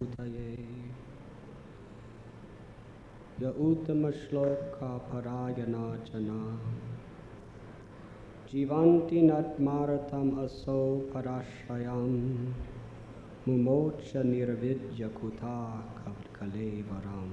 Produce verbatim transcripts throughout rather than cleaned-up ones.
Ya uttama shloka parayana jana Jivanti natmaratam aso parashrayam Mumocha nirvidya kuta kalevaram.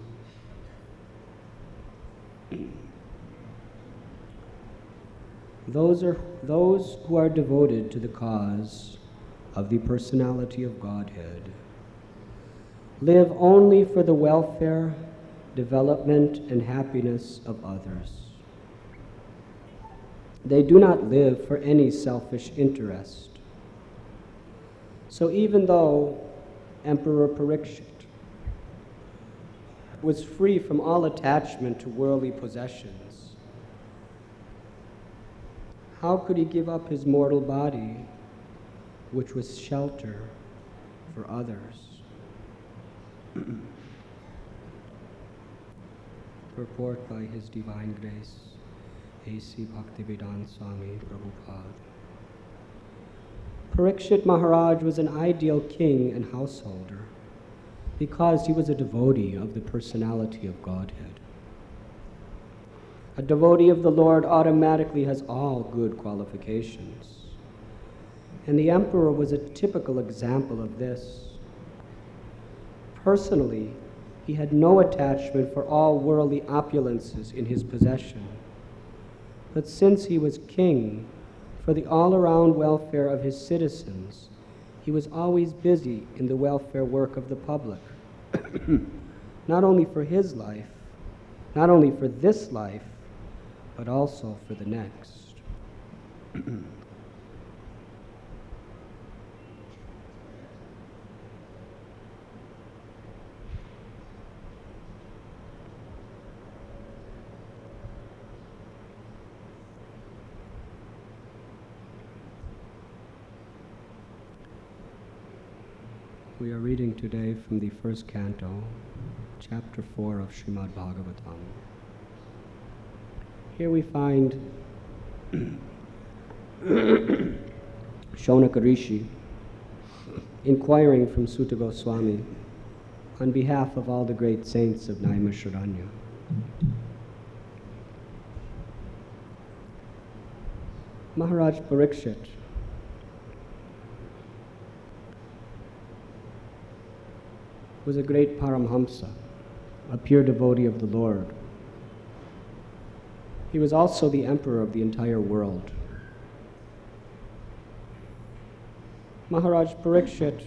Those are those who are devoted to the cause of the personality of Godhead live only for the welfare, development, and happiness of others. They do not live for any selfish interest. So even though Emperor Parikshit was free from all attachment to worldly possessions, how could he give up his mortal body, which was shelter for others? Purport by His Divine Grace, A C Bhaktivedanta Swami Prabhupada. Parikshit Maharaj was an ideal king and householder because he was a devotee of the personality of Godhead. A devotee of the Lord automatically has all good qualifications. And the emperor was a typical example of this. Personally, he had no attachment for all worldly opulences in his possession. But since he was king, for the all-around welfare of his citizens, he was always busy in the welfare work of the public. Not only for his life, not only for this life, but also for the next. We are reading today from the first canto, chapter four of Srimad Bhagavatam. Here we find Shonaka Rishi inquiring from Sutta Goswami on behalf of all the great saints of Naimisharanya. Maharaj Parikshit was a great Paramhamsa, a pure devotee of the Lord. He was also the emperor of the entire world. Maharaj Parikshit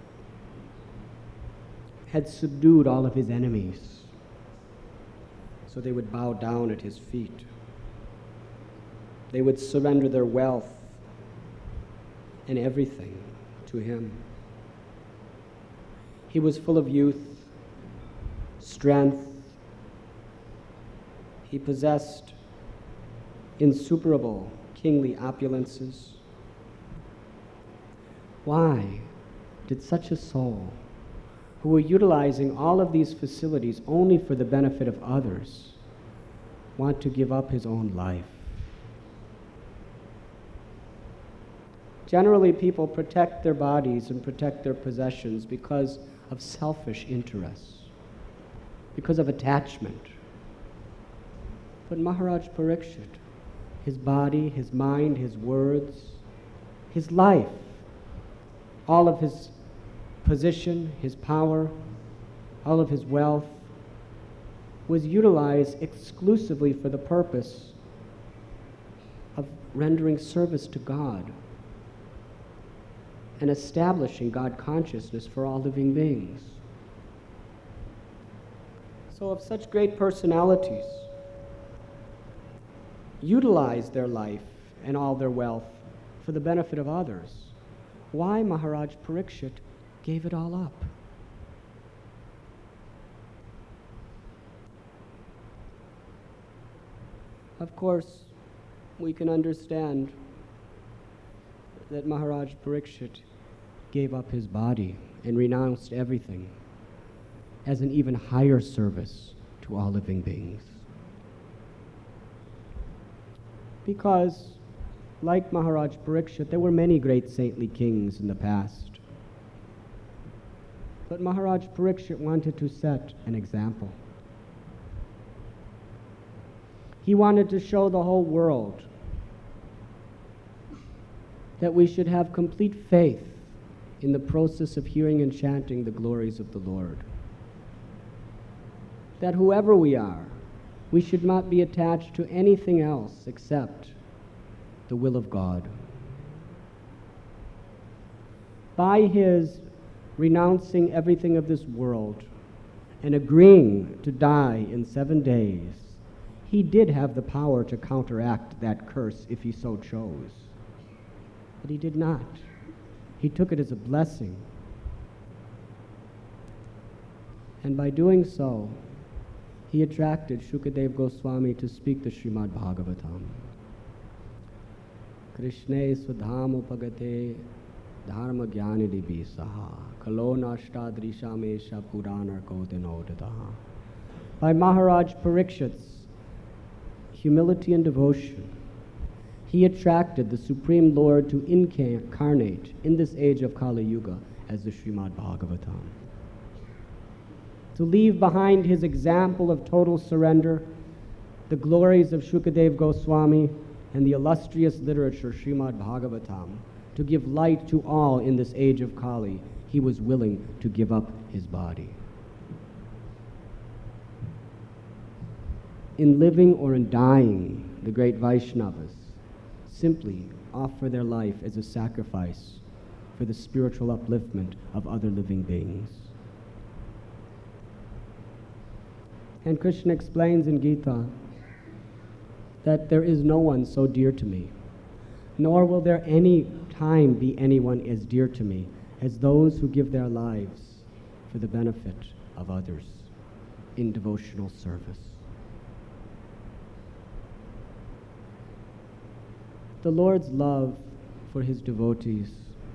had subdued all of his enemies, so they would bow down at his feet. They would surrender their wealth and everything to him. He was full of youth, strength. He possessed insuperable kingly opulences. Why did such a soul, who were utilizing all of these facilities only for the benefit of others, want to give up his own life? Generally, people protect their bodies and protect their possessions because of selfish interests, because of attachment. But Maharaj Parikshit, his body, his mind, his words, his life, all of his position, his power, all of his wealth, was utilized exclusively for the purpose of rendering service to God and establishing God consciousness for all living beings. So if such great personalities utilize their life and all their wealth for the benefit of others, why Maharaj Parikshit gave it all up? Of course, we can understand that Maharaj Parikshit gave up his body and renounced everything as an even higher service to all living beings. Because, like Maharaj Parikshit, there were many great saintly kings in the past. But Maharaj Parikshit wanted to set an example. He wanted to show the whole world that we should have complete faith in the process of hearing and chanting the glories of the Lord. That whoever we are, we should not be attached to anything else except the will of God. By his renouncing everything of this world and agreeing to die in seven days, he did have the power to counteract that curse if he so chose. But he did not. He took it as a blessing. And by doing so, he attracted Shukadev Goswami to speak the Srimad Bhagavatam. Krishne Swadham Upagate Dharma Jnanidi Bisaha Kalo Nashtadrisha Mesha Puranar Kodinodadaha. By Maharaj Parikshit's humility and devotion, he attracted the Supreme Lord to incarnate in this age of Kali Yuga as the Srimad Bhagavatam. To leave behind his example of total surrender, the glories of Shukadev Goswami, and the illustrious literature Srimad Bhagavatam, to give light to all in this age of Kali, he was willing to give up his body. In living or in dying, the great Vaishnavas simply offer their life as a sacrifice for the spiritual upliftment of other living beings. And Krishna explains in Gita that there is no one so dear to me, nor will there any time be anyone as dear to me as those who give their lives for the benefit of others in devotional service. The Lord's love for his devotees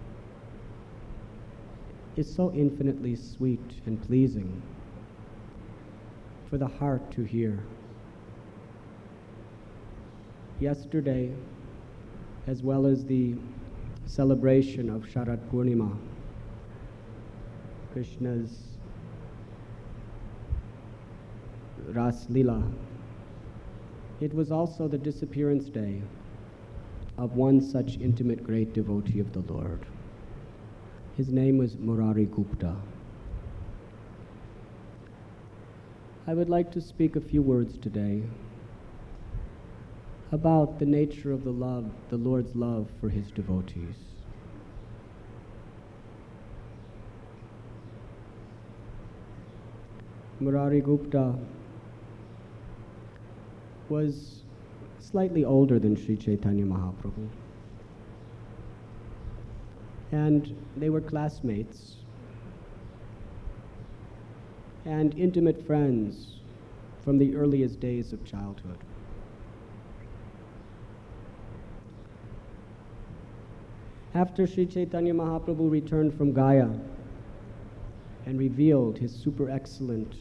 is so infinitely sweet and pleasing for the heart to hear. Yesterday, as well as the celebration of Sharad Purnima, Krishna's Ras Lila, it was also the disappearance day of one such intimate great devotee of the Lord. His name was Murari Gupta. I would like to speak a few words today about the nature of the love, the Lord's love for his devotees. Murari Gupta was slightly older than Sri Chaitanya Mahaprabhu, and they were classmates and intimate friends from the earliest days of childhood. After Sri Chaitanya Mahaprabhu returned from Gaya and revealed his super excellent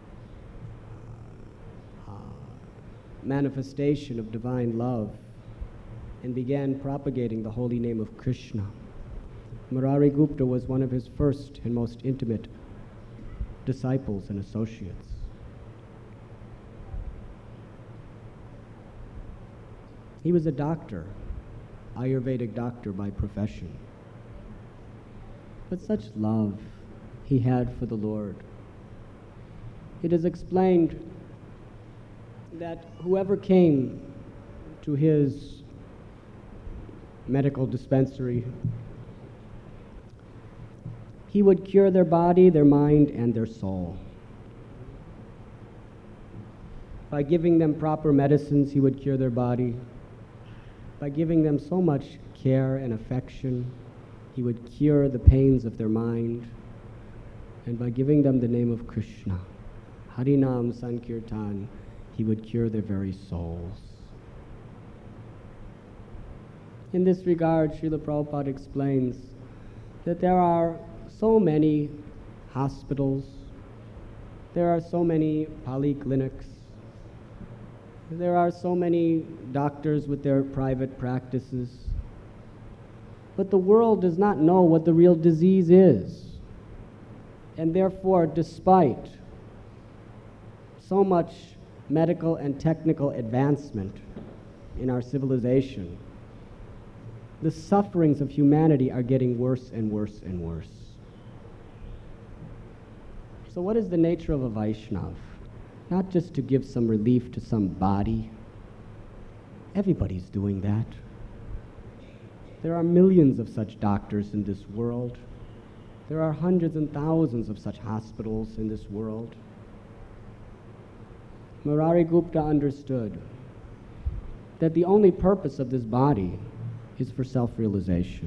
uh, manifestation of divine love and began propagating the holy name of Krishna, Murari Gupta was one of his first and most intimate disciples and associates. He was a doctor, Ayurvedic doctor by profession. But such love he had for the Lord. It is explained that whoever came to his medical dispensary, he would cure their body, their mind, and their soul. By giving them proper medicines, he would cure their body. By giving them so much care and affection, he would cure the pains of their mind. And by giving them the name of Krishna, Harinam Sankirtan, he would cure their very souls. In this regard, Srila Prabhupada explains that there are so many hospitals, there are so many polyclinics, there are so many doctors with their private practices, but the world does not know what the real disease is. And therefore, despite so much medical and technical advancement in our civilization, the sufferings of humanity are getting worse and worse and worse. So what is the nature of a Vaishnav? Not just to give some relief to some body. Everybody's doing that. There are millions of such doctors in this world. There are hundreds and thousands of such hospitals in this world. Murari Gupta understood that the only purpose of this body is for self-realization.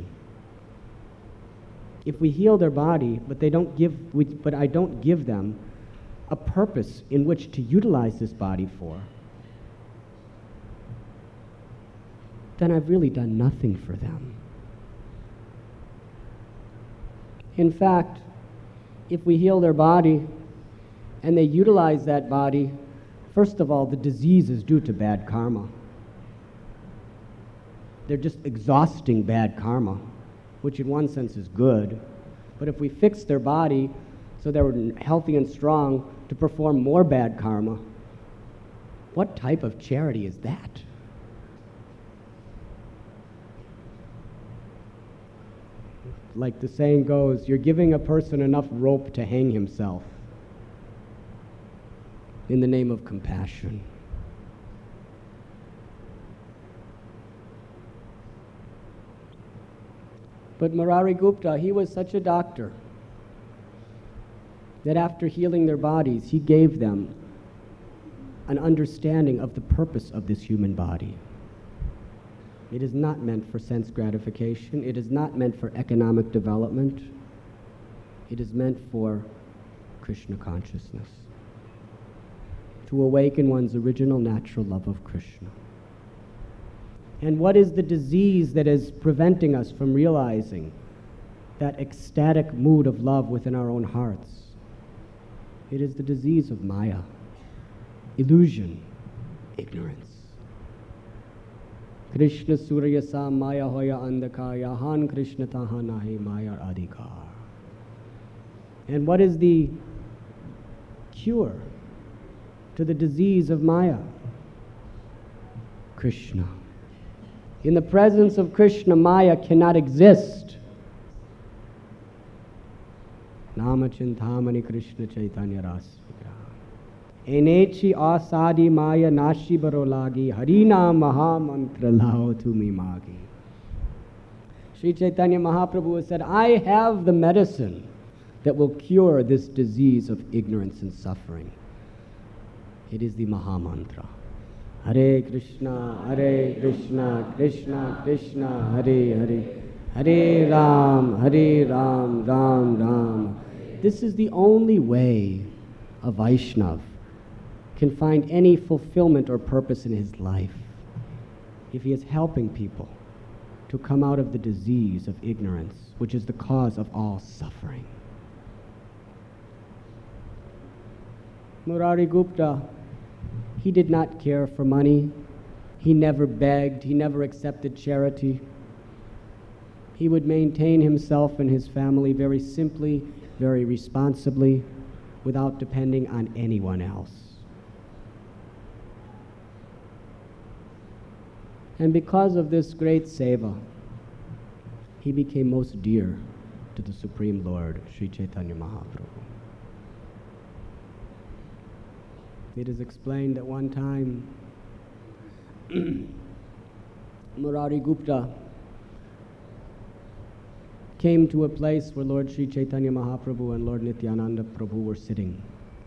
If we heal their body, but they don't give, we, but I don't give them a purpose in which to utilize this body for, then I've really done nothing for them. In fact, if we heal their body and they utilize that body, first of all, the disease is due to bad karma. They're just exhausting bad karma, which in one sense is good. But if we fix their body so they're healthy and strong to perform more bad karma, what type of charity is that? Like the saying goes, you're giving a person enough rope to hang himself in the name of compassion. But Murari Gupta, he was such a doctor that after healing their bodies, he gave them an understanding of the purpose of this human body. It is not meant for sense gratification. It is not meant for economic development. It is meant for Krishna consciousness, to awaken one's original natural love of Krishna. And what is the disease that is preventing us from realizing that ecstatic mood of love within our own hearts? It is the disease of Maya, illusion, ignorance. Krishna Surya Sa Maya Hoya Andakaya Han Krishna Taha Nahi Maya Adhikar. And what is the cure to the disease of Maya? Krishna. In the presence of Krishna, Maya cannot exist. Nama Chintamani Krishna Chaitanya Rasvigraha. Enechi asadi Maya nashi barolagi Harina Maha Mantra lao tumi magi. Sri Chaitanya Mahaprabhu has said, I have the medicine that will cure this disease of ignorance and suffering. It is the Maha Mantra. Hare Krishna, Hare Krishna, Krishna Krishna, Hare Hare, Hare Ram, Hare Ram, Ram Ram. This is the only way a Vaishnav can find any fulfillment or purpose in his life, if he is helping people to come out of the disease of ignorance, which is the cause of all suffering. Murari Gupta, he did not care for money. He never begged. He never accepted charity. He would maintain himself and his family very simply, very responsibly, without depending on anyone else. And because of this great seva, he became most dear to the Supreme Lord, Sri Chaitanya Mahaprabhu. It is explained that one time Murari Gupta came to a place where Lord Sri Chaitanya Mahaprabhu and Lord Nityananda Prabhu were sitting.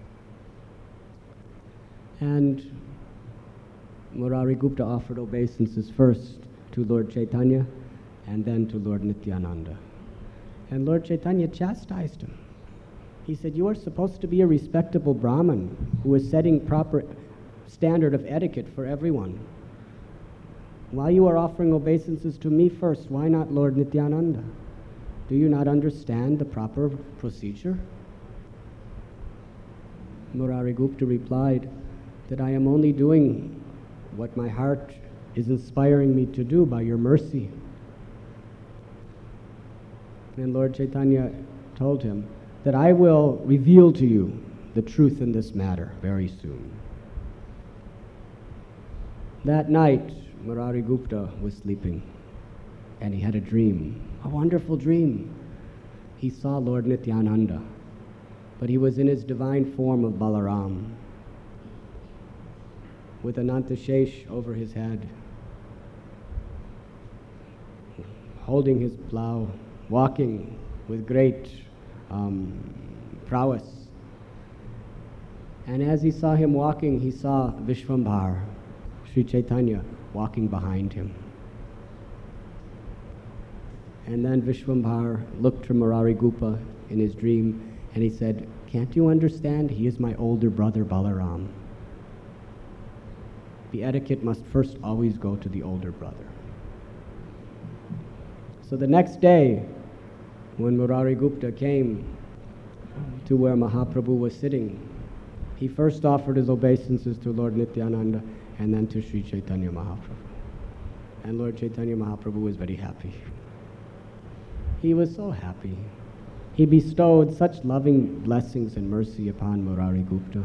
And Murari Gupta offered obeisances first to Lord Chaitanya and then to Lord Nityananda. And Lord Chaitanya chastised him. He said, you are supposed to be a respectable Brahmin who is setting proper standard of etiquette for everyone. Why you are offering obeisances to me first? Why not Lord Nityananda? Do you not understand the proper procedure? Murari Gupta replied that I am only doing what my heart is inspiring me to do by your mercy. And Lord Chaitanya told him that I will reveal to you the truth in this matter very soon. That night, Murari Gupta was sleeping, and he had a dream, a wonderful dream. He saw Lord Nityananda, but he was in his divine form of Balaram, with Anantashesh over his head, holding his plow, walking with great um, prowess. And as he saw him walking, he saw Vishwambhar, Sri Chaitanya, walking behind him. And then Vishwambhar looked to Murari Gupta in his dream, and he said, "Can't you understand? He is my older brother Balaram. The etiquette must first always go to the older brother." So the next day, when Murari Gupta came to where Mahaprabhu was sitting, he first offered his obeisances to Lord Nityananda and then to Sri Chaitanya Mahaprabhu. And Lord Chaitanya Mahaprabhu was very happy. He was so happy. He bestowed such loving blessings and mercy upon Murari Gupta.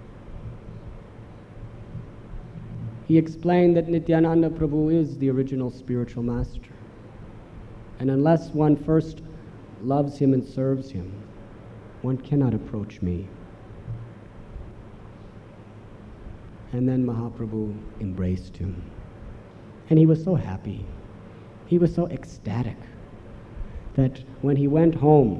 He explained that Nityananda Prabhu is the original spiritual master. And unless one first loves him and serves him, one cannot approach me. And then Mahaprabhu embraced him. And he was so happy. He was so ecstatic that when he went home,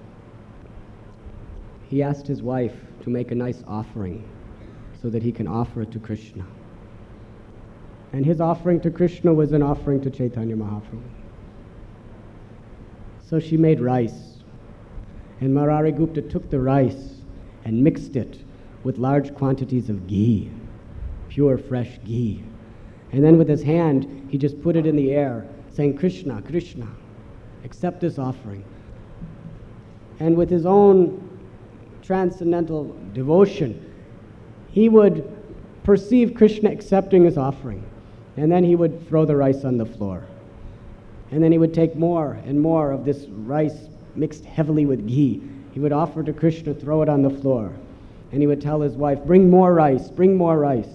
he asked his wife to make a nice offering so that he can offer it to Krishna. And his offering to Krishna was an offering to Chaitanya Mahaprabhu. So she made rice, and Murari Gupta took the rice and mixed it with large quantities of ghee, pure fresh ghee. And then with his hand, he just put it in the air, saying, "Krishna, Krishna, accept this offering." And with his own transcendental devotion, he would perceive Krishna accepting his offering. And then he would throw the rice on the floor. And then he would take more and more of this rice mixed heavily with ghee. He would offer to Krishna, throw it on the floor. And he would tell his wife, "Bring more rice, bring more rice."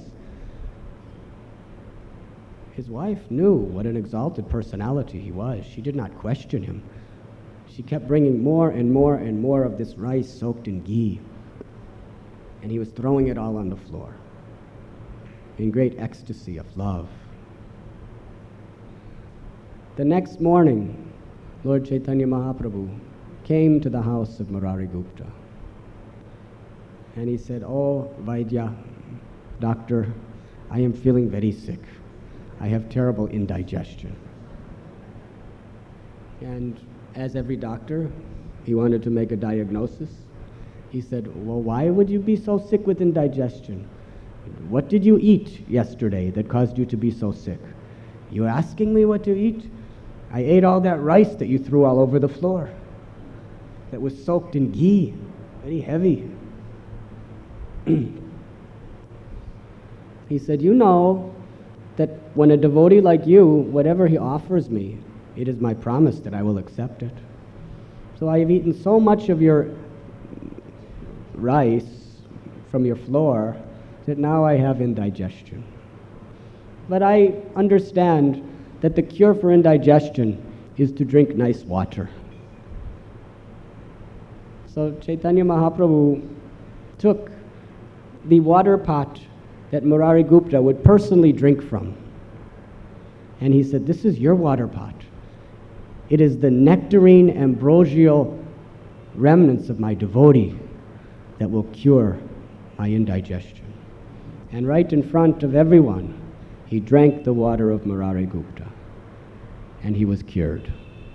His wife knew what an exalted personality he was. She did not question him. She kept bringing more and more and more of this rice soaked in ghee. And he was throwing it all on the floor in great ecstasy of love. The next morning, Lord Chaitanya Mahaprabhu came to the house of Murari Gupta. And he said, "Oh, Vaidya, doctor, I am feeling very sick. I have terrible indigestion." And as every doctor, he wanted to make a diagnosis. He said, "Well, why would you be so sick with indigestion? What did you eat yesterday that caused you to be so sick?" "You're asking me what to eat? I ate all that rice that you threw all over the floor that was soaked in ghee, very heavy." He said, "You know that when a devotee like you, whatever he offers me, it is my promise that I will accept it. So I have eaten so much of your rice from your floor that now I have indigestion. But I understand that the cure for indigestion is to drink nice water." So Chaitanya Mahaprabhu took the water pot that Murari Gupta would personally drink from, and he said, "This is your water pot. It is the nectarine ambrosial remnants of my devotee that will cure my indigestion." And right in front of everyone, he drank the water of Murari Gupta, and he was cured.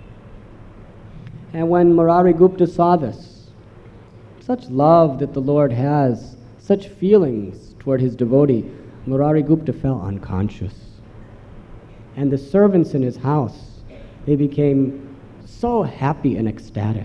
And when Murari Gupta saw this, such love that the Lord has, such feelings toward his devotee, Murari Gupta fell unconscious. And the servants in his house, they became so happy and ecstatic.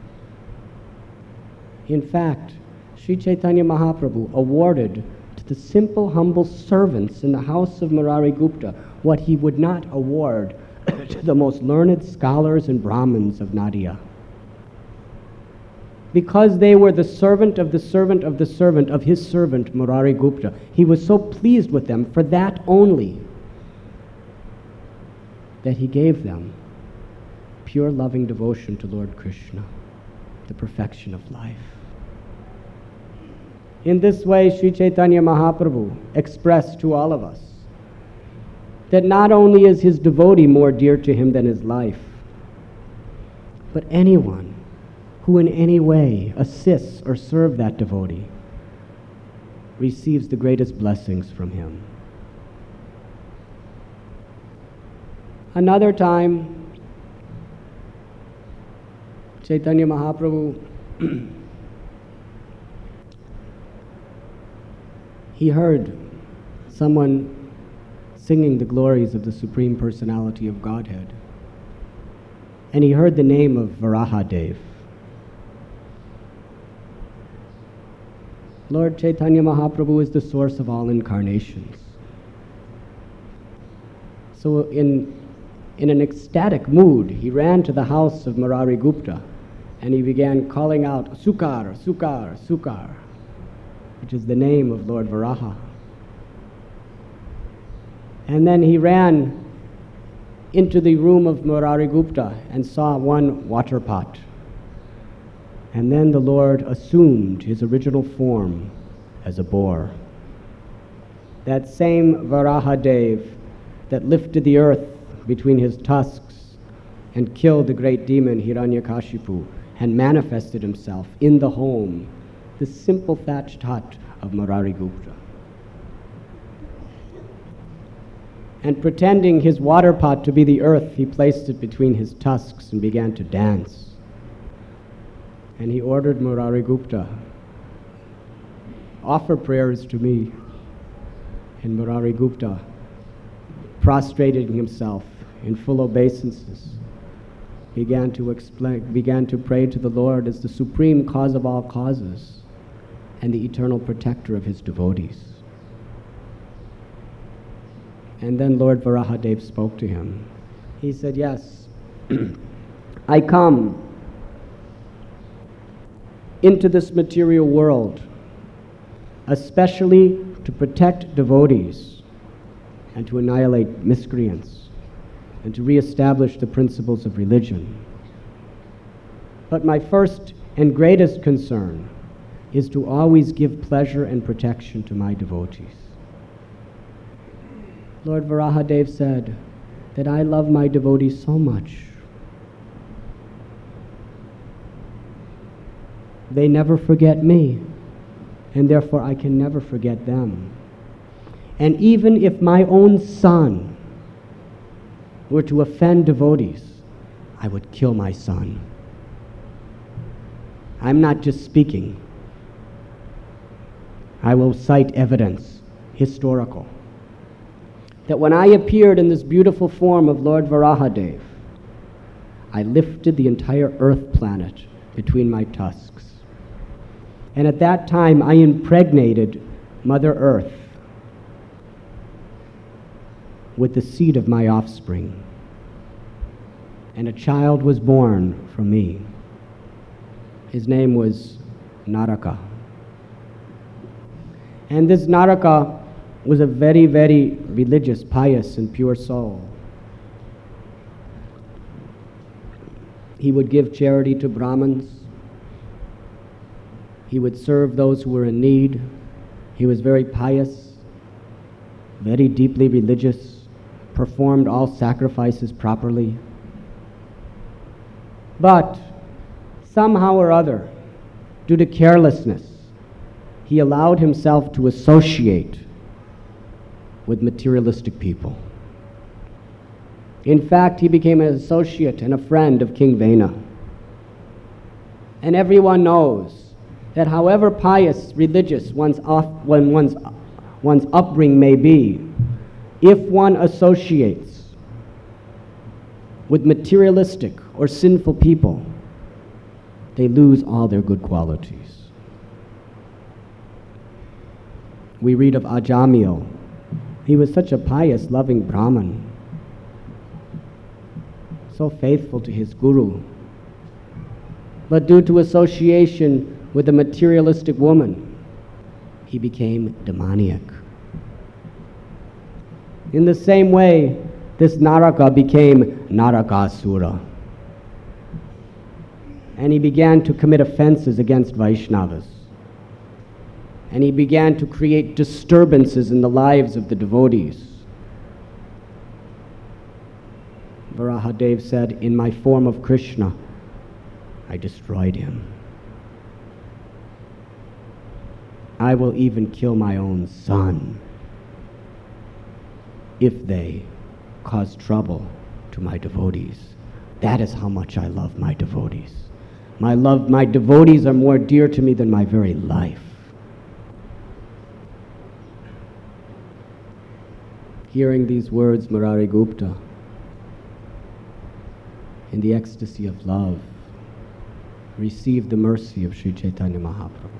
In fact, Sri Chaitanya Mahaprabhu awarded to the simple, humble servants in the house of Murari Gupta what he would not award to the most learned scholars and Brahmins of Nadia. because they were the servant of the servant of the servant of his servant Murari Gupta. He was so pleased with them for that only that he gave them pure loving devotion to Lord Krishna, the perfection of life. In this way, Sri Chaitanya Mahaprabhu expressed to all of us that not only is his devotee more dear to him than his life, but anyone who in any way assists or serves that devotee receives the greatest blessings from him. Another time, Chaitanya Mahaprabhu, he heard someone singing the glories of the Supreme Personality of Godhead. And he heard the name of Varahadev. Lord Chaitanya Mahaprabhu is the source of all incarnations. So in, in an ecstatic mood, he ran to the house of Murari Gupta and he began calling out, Sukar, Sukar, Sukar, which is the name of Lord Varaha. And then he ran into the room of Murari Gupta and saw one water pot. And then the Lord assumed his original form as a boar. That same Varahadev that lifted the earth between his tusks and killed the great demon Hiranyakashipu and manifested himself in the home, the simple thatched hut of Murari Gupta. And pretending his water pot to be the earth, he placed it between his tusks and began to dance. And he ordered Murari Gupta, offer prayers to me. And Murari Gupta, prostrating himself in full obeisances, began to explain, began to pray to the Lord as the supreme cause of all causes and the eternal protector of his devotees. And then Lord Varahadev spoke to him. He said, yes, I come into this material world especially to protect devotees and to annihilate miscreants and to reestablish the principles of religion. But my first and greatest concern is to always give pleasure and protection to my devotees. Lord Varahadev said that I love my devotees so much. They never forget me, and therefore I can never forget them. And even if my own son were to offend devotees, I would kill my son. I'm not just speaking. I will cite evidence, historical, that when I appeared in this beautiful form of Lord Varahadev, I lifted the entire earth planet between my tusks. And at that time, I impregnated Mother Earth with the seed of my offspring. And a child was born from me. His name was Naraka. And this Naraka was a very, very religious, pious, and pure soul. He would give charity to Brahmins. He would serve those who were in need. He was very pious, very deeply religious, performed all sacrifices properly. But somehow or other, due to carelessness, he allowed himself to associate with materialistic people. In fact, he became an associate and a friend of King Vena. And everyone knows that however pious, religious one's, off, when one's, one's upbringing may be, if one associates with materialistic or sinful people, they lose all their good qualities. We read of Ajamil. He was such a pious, loving Brahmin, so faithful to his guru. but due to association with a materialistic woman, he became demoniac. In the same way, this Naraka became Narakasura. And he began to commit offenses against Vaishnavas. And he began to create disturbances in the lives of the devotees. Varahadev said, "In my form of Krishna, I destroyed him. I will even kill my own son if they cause trouble to my devotees." That is how much I love my devotees. My love, my devotees are more dear to me than my very life. Hearing these words, Murari Gupta, in the ecstasy of love, received the mercy of Sri Chaitanya Mahaprabhu.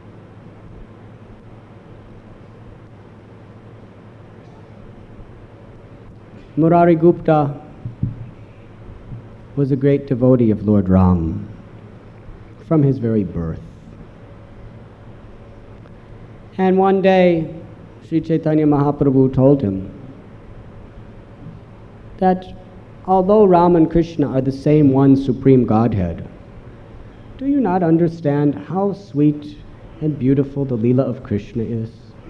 Murari Gupta was a great devotee of Lord Ram from his very birth. And one day, Sri Chaitanya Mahaprabhu told him that although Ram and Krishna are the same one supreme Godhead, do you not understand how sweet and beautiful the Leela of Krishna is?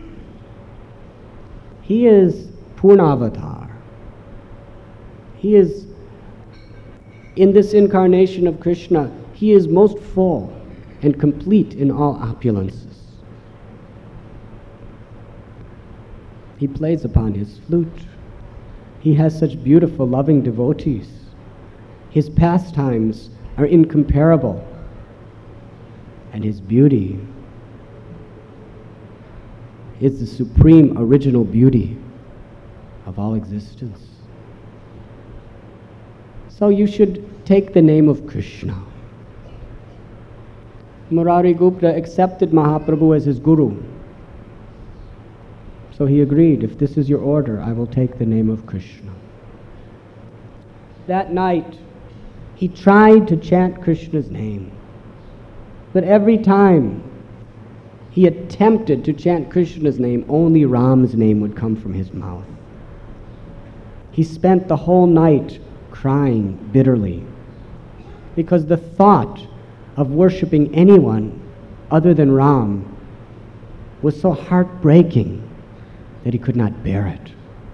He is Purnavatar. He is, in this incarnation of Krishna, he is most full and complete in all opulences. He plays upon his flute. He has such beautiful, loving devotees. His pastimes are incomparable, and his beauty is the supreme original beauty of all existence. So you should take the name of Krishna. Murari Gupta accepted Mahaprabhu as his guru. So he agreed, if this is your order, I will take the name of Krishna. That night, he tried to chant Krishna's name. But every time he attempted to chant Krishna's name, only Ram's name would come from his mouth. He spent the whole night crying bitterly because the thought of worshiping anyone other than Ram was so heartbreaking that he could not bear it.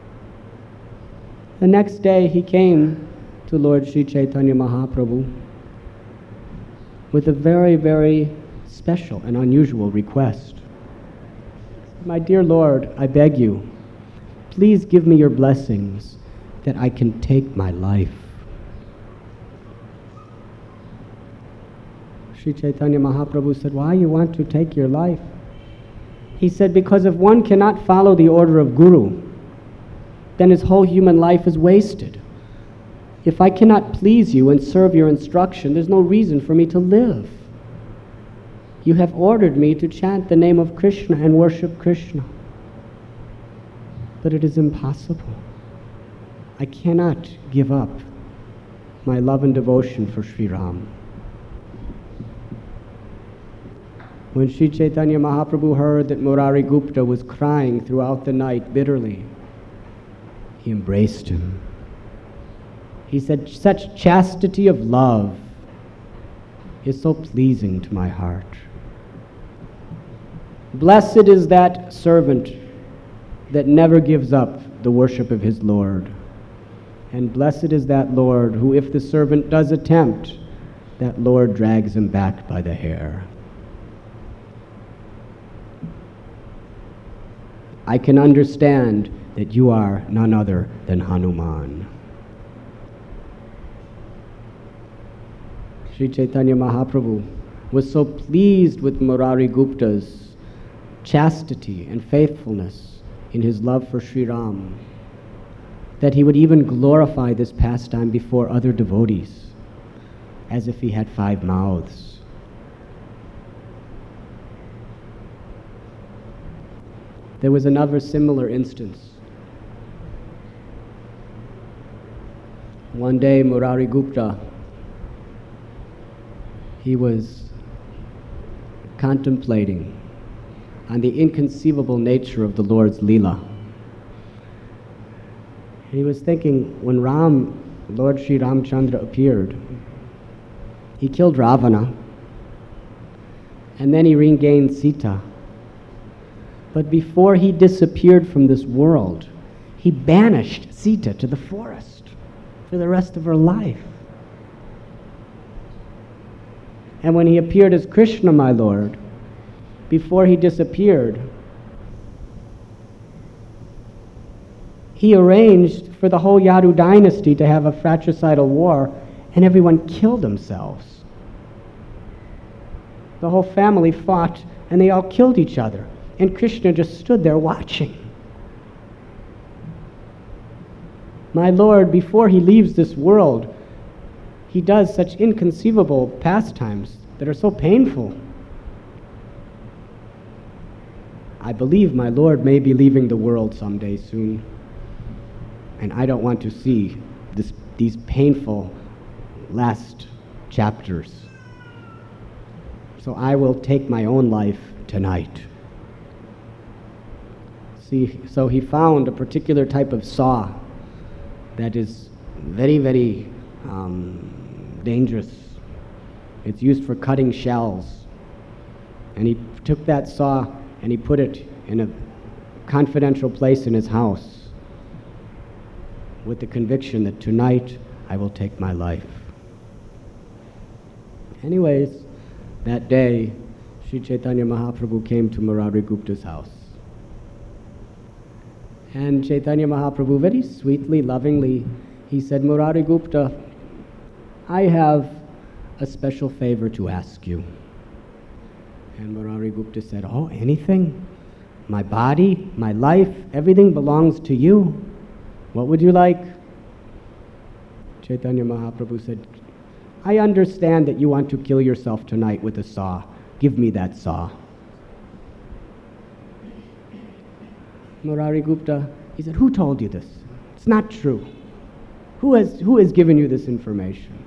The next day he came to Lord Sri Chaitanya Mahaprabhu with a very, very special and unusual request. My dear Lord, I beg you, please give me your blessings that I can take my life. Sri Chaitanya Mahaprabhu said, why you want to take your life? He said, because if one cannot follow the order of Guru, then his whole human life is wasted. If I cannot please you and serve your instruction, there's no reason for me to live. You have ordered me to chant the name of Krishna and worship Krishna. But it is impossible. I cannot give up my love and devotion for Sri Ram. When Sri Chaitanya Mahaprabhu heard that Murari Gupta was crying throughout the night bitterly, he embraced him. He said, such chastity of love is so pleasing to my heart. Blessed is that servant that never gives up the worship of his Lord. And blessed is that Lord who, if the servant does attempt, that Lord drags him back by the hair. I can understand that you are none other than Hanuman. Sri Chaitanya Mahaprabhu was so pleased with Murari Gupta's chastity and faithfulness in his love for Sri Ram that he would even glorify this pastime before other devotees as if he had five mouths. There was another similar instance. One day Murari Gupta he was contemplating on the inconceivable nature of the Lord's Leela. He was thinking, when Ram, Lord Sri Ramchandra appeared, he killed Ravana, and then he regained Sita. But before he disappeared from this world, he banished Sita to the forest for the rest of her life. And when he appeared as Krishna, my Lord, before he disappeared, he arranged for the whole Yadu dynasty to have a fratricidal war, and everyone killed themselves. The whole family fought, and they all killed each other. And Krishna just stood there watching. My Lord, before he leaves this world, he does such inconceivable pastimes that are so painful. I believe my Lord may be leaving the world someday soon, and I don't want to see this, these painful last chapters. So I will take my own life tonight. See, so he found a particular type of saw that is very, very um, dangerous. It's used for cutting shells. And he took that saw and he put it in a confidential place in his house with the conviction that tonight I will take my life. Anyways, that day, Sri Chaitanya Mahaprabhu came to Murari Gupta's house. And Chaitanya Mahaprabhu, very sweetly, lovingly, he said, Murari Gupta, I have a special favor to ask you. And Murari Gupta said, oh, anything? My body, my life, everything belongs to you. What would you like? Chaitanya Mahaprabhu said, I understand that you want to kill yourself tonight with a saw. Give me that saw. Murari Gupta, he said, who told you this? It's not true. Who has, who has given you this information?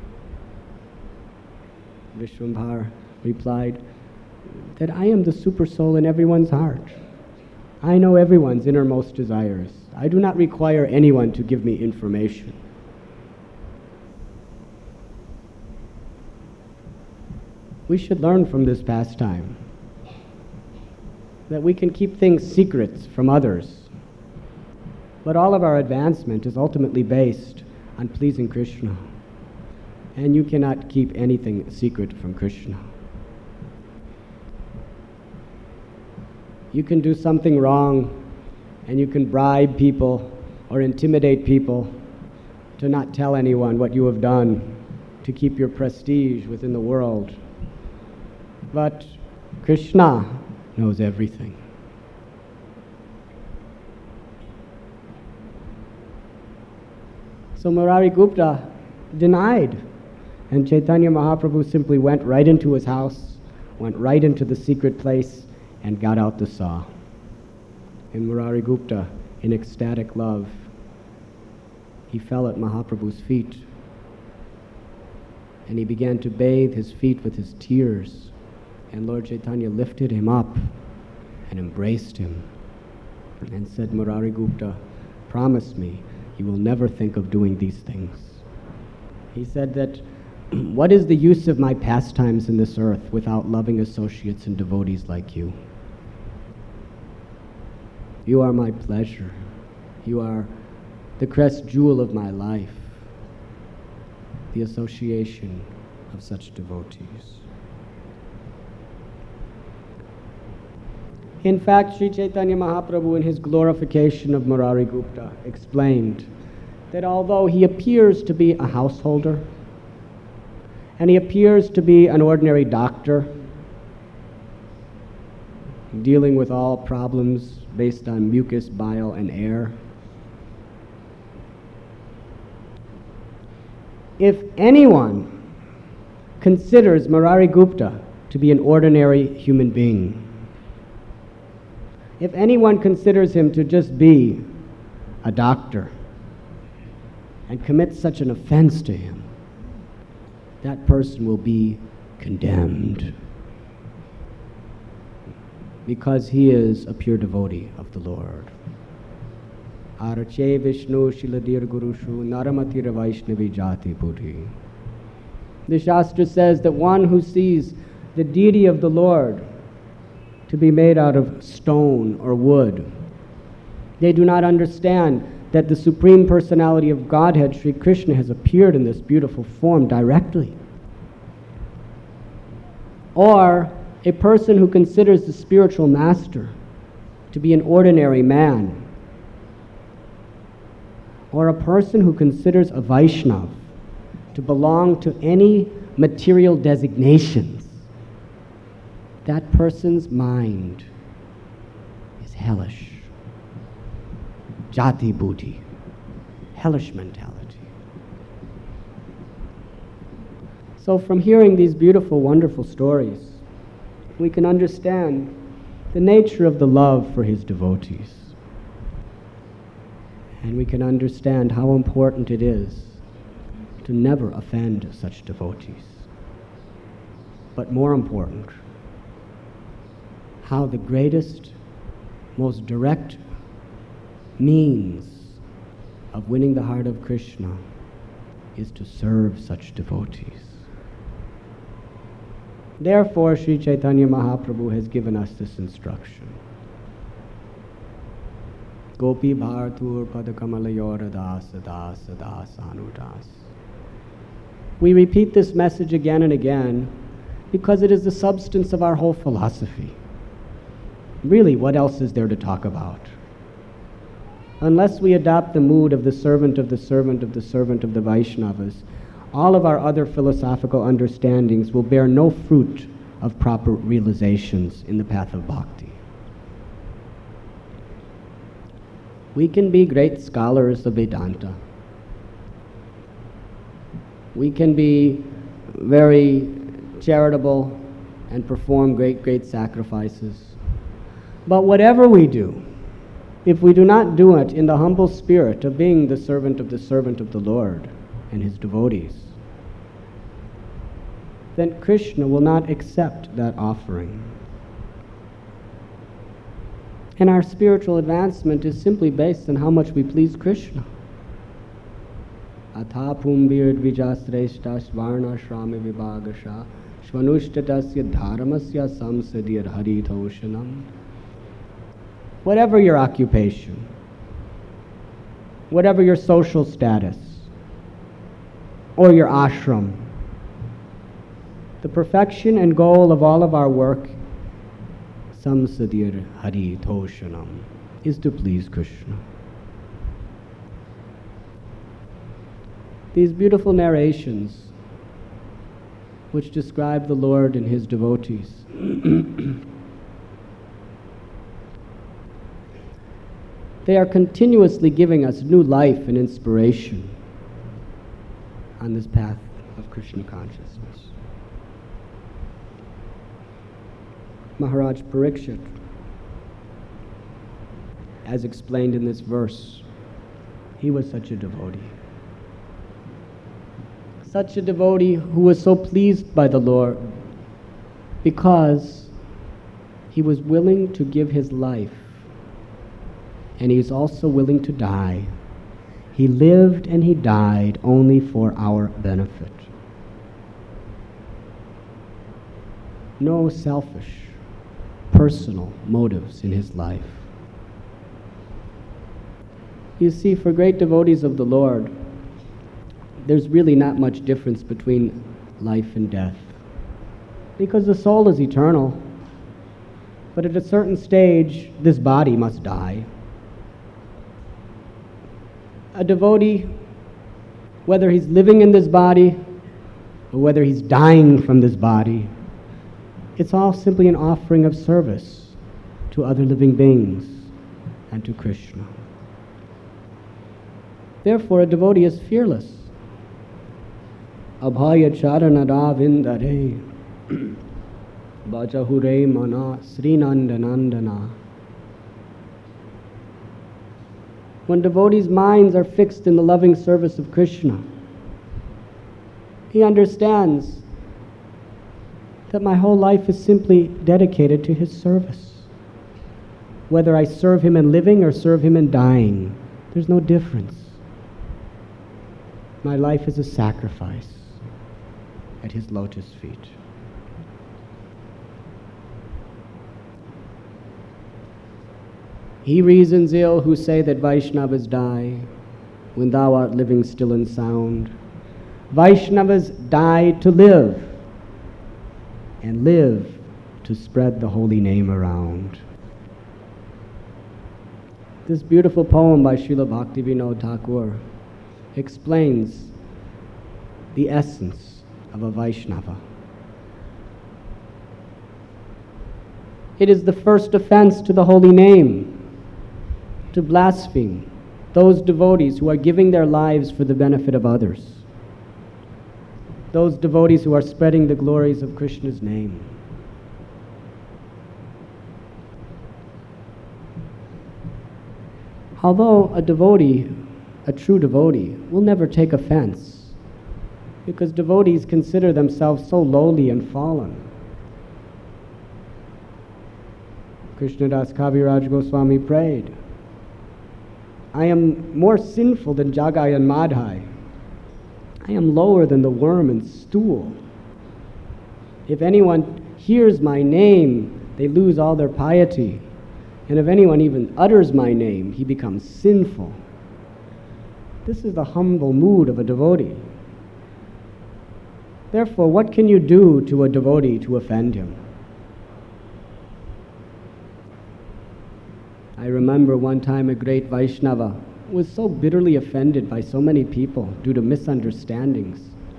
Vishwambhar replied that I am the super soul in everyone's heart. I know everyone's innermost desires. I do not require anyone to give me information. We should learn from this pastime that we can keep things secrets from others, but all of our advancement is ultimately based on pleasing Krishna, and you cannot keep anything secret from Krishna. You can do something wrong, and you can bribe people or intimidate people to not tell anyone what you have done to keep your prestige within the world. But Krishna knows everything. So Murari Gupta denied, and Chaitanya Mahaprabhu simply went right into his house, went right into the secret place, and got out the saw. And Murari Gupta, in ecstatic love, he fell at Mahaprabhu's feet, and he began to bathe his feet with his tears. And Lord Chaitanya lifted him up and embraced him and said, Murari Gupta, promise me you will never think of doing these things. He said that, what is the use of my pastimes in this earth without loving associates and devotees like you? You are my pleasure. You are the crest jewel of my life, the association of such devotees. In fact, Sri Chaitanya Mahaprabhu, in his glorification of Murari Gupta, explained that although he appears to be a householder, and he appears to be an ordinary doctor, dealing with all problems based on mucus, bile, and air, if anyone considers Murari Gupta to be an ordinary human being, if anyone considers him to just be a doctor and commits such an offense to him, that person will be condemned, because he is a pure devotee of the Lord. Arache Vishnu Shiladir Gurushu Naramatira Vaishnavi Jati Buddhi. The Shastra says that one who sees the deity of the Lord to be made out of stone or wood, they do not understand that the Supreme Personality of Godhead, Sri Krishna, has appeared in this beautiful form directly. Or a person who considers the spiritual master to be an ordinary man, or a person who considers a Vaishnava to belong to any material designations, that person's mind is hellish. Jati buddhi, hellish mentality. So from hearing these beautiful, wonderful stories, we can understand the nature of the love for his devotees. And we can understand how important it is to never offend such devotees. But more important, how the greatest, most direct means of winning the heart of Krishna is to serve such devotees. Therefore, Sri Chaitanya Mahaprabhu has given us this instruction. Gopi Bhartur Padakamalayora Dasa Dasa Dasa Anudas. We repeat this message again and again because it is the substance of our whole philosophy. Really, what else is there to talk about? Unless we adopt the mood of the servant of the servant of the servant of the Vaishnavas, all of our other philosophical understandings will bear no fruit of proper realizations in the path of bhakti. We can be great scholars of Vedanta. We can be very charitable and perform great, great sacrifices. But whatever we do, if we do not do it in the humble spirit of being the servant of the servant of the Lord and his devotees, then Krishna will not accept that offering. And our spiritual advancement is simply based on how much we please Krishna. Athapumbir dvijasreshta svarna shrami vibhagasha shvanushtatasya dharmasya samsadir haritoshanam. Whatever your occupation, whatever your social status, or your ashram, the perfection and goal of all of our work, samsadir haritoshanam, is to please Krishna. These beautiful narrations which describe the Lord and his devotees they are continuously giving us new life and inspiration on this path of Krishna consciousness. Maharaj Parikshit, as explained in this verse, he was such a devotee. Such a devotee who was so pleased by the Lord because he was willing to give his life, and he is also willing to die. He lived and he died only for our benefit. No selfish, personal motives in his life. You see, for great devotees of the Lord, there's really not much difference between life and death, because the soul is eternal, but at a certain stage, this body must die. A devotee, whether he's living in this body or whether he's dying from this body, it's all simply an offering of service to other living beings and to Krishna. Therefore, a devotee is fearless. Abhaya charanadavindare Bajahure mana Srinandanandana. When devotees' minds are fixed in the loving service of Krishna, he understands that my whole life is simply dedicated to his service. Whether I serve him in living or serve him in dying, there's no difference. My life is a sacrifice at his lotus feet. He reasons ill who say that Vaishnavas die when thou art living still and sound. Vaishnavas die to live, and live to spread the holy name around. This beautiful poem by Srila Bhaktivinoda Thakur explains the essence of a Vaishnava. It is the first offense to the holy name to blaspheme those devotees who are giving their lives for the benefit of others, those devotees who are spreading the glories of Krishna's name. Although a devotee, a true devotee, will never take offense, because devotees consider themselves so lowly and fallen. Krishnadas Kaviraj Goswami prayed, I am more sinful than Jagai and Madhai. I am lower than the worm and stool. If anyone hears my name, they lose all their piety. And if anyone even utters my name, he becomes sinful. This is the humble mood of a devotee. Therefore, what can you do to a devotee to offend him? I remember one time a great Vaishnava was so bitterly offended by so many people due to misunderstandings.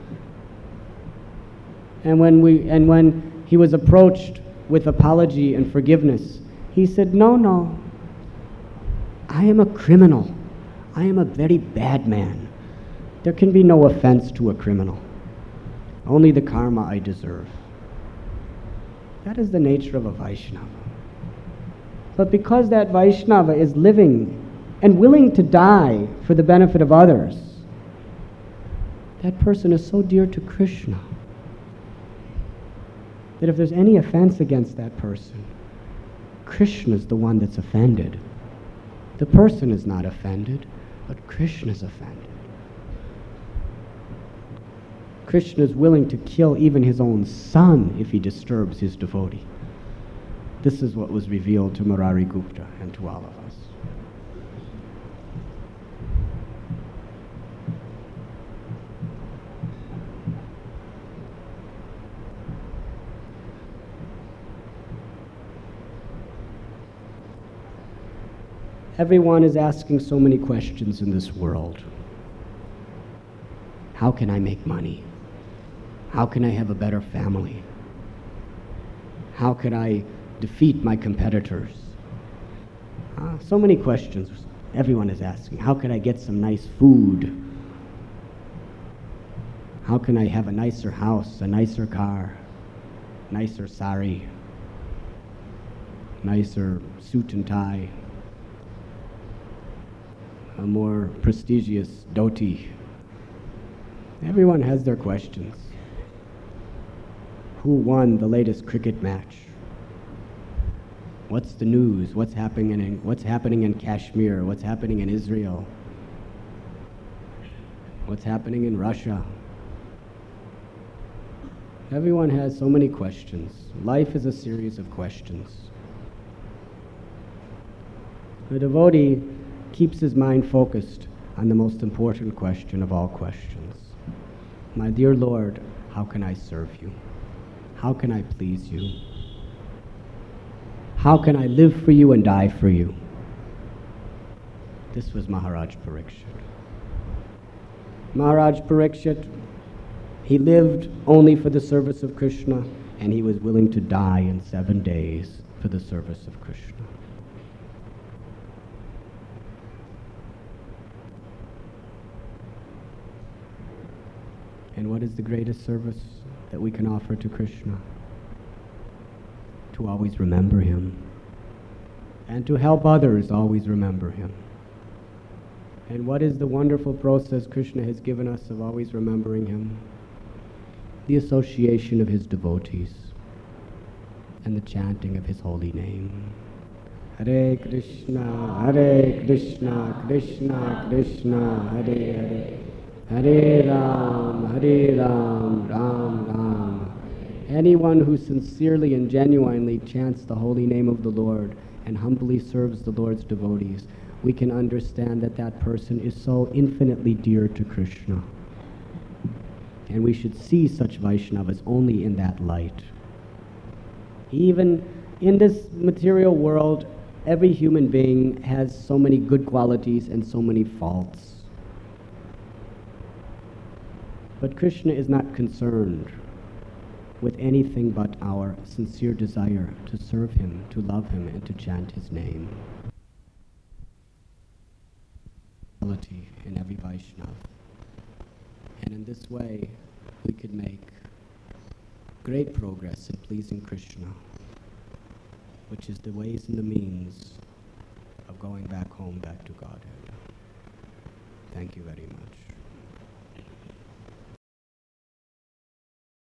And when we and when he was approached with apology and forgiveness, he said, no, no, I am a criminal. I am a very bad man. There can be no offense to a criminal. Only the karma I deserve. That is the nature of a Vaishnava. But because that Vaishnava is living and willing to die for the benefit of others, that person is so dear to Krishna that if there's any offense against that person, Krishna is the one that's offended. The person is not offended, but Krishna is offended. Krishna is willing to kill even his own son if he disturbs his devotee. This is what was revealed to Murari Gupta and to all of us. Everyone is asking so many questions in this world. How can I make money? How can I have a better family? How can I defeat my competitors? Uh, so many questions everyone is asking. How can I get some nice food? How can I have a nicer house, a nicer car, nicer sari, nicer suit and tie, a more prestigious dhoti? Everyone has their questions. Who won the latest cricket match? What's the news? What's happening in, what's happening in Kashmir? What's happening in Israel? What's happening in Russia? Everyone has so many questions. Life is a series of questions. The devotee keeps his mind focused on the most important question of all questions. My dear Lord, how can I serve you? How can I please you? How can I live for you and die for you? This was Maharaj Parikshit. Maharaj Parikshit, he lived only for the service of Krishna, and he was willing to die in seven days for the service of Krishna. And what is the greatest service that we can offer to Krishna? To always remember him, and to help others always remember him. And what is the wonderful process Krishna has given us of always remembering him? The association of his devotees. and the chanting of his holy name. Hare Krishna, Hare Krishna, Krishna Krishna, Hare Hare, Hare Ram, Hare Ram, Ram Ram. Anyone who sincerely and genuinely chants the holy name of the Lord and humbly serves the Lord's devotees, we can understand that that person is so infinitely dear to Krishna. And we should see such Vaishnavas only in that light. Even in this material world, every human being has so many good qualities and so many faults. But Krishna is not concerned with anything but our sincere desire to serve him, to love him, and to chant his name. In every Vaishnava. And in this way, we could make great progress in pleasing Krishna, which is the ways and the means of going back home, back to Godhead. Thank you very much.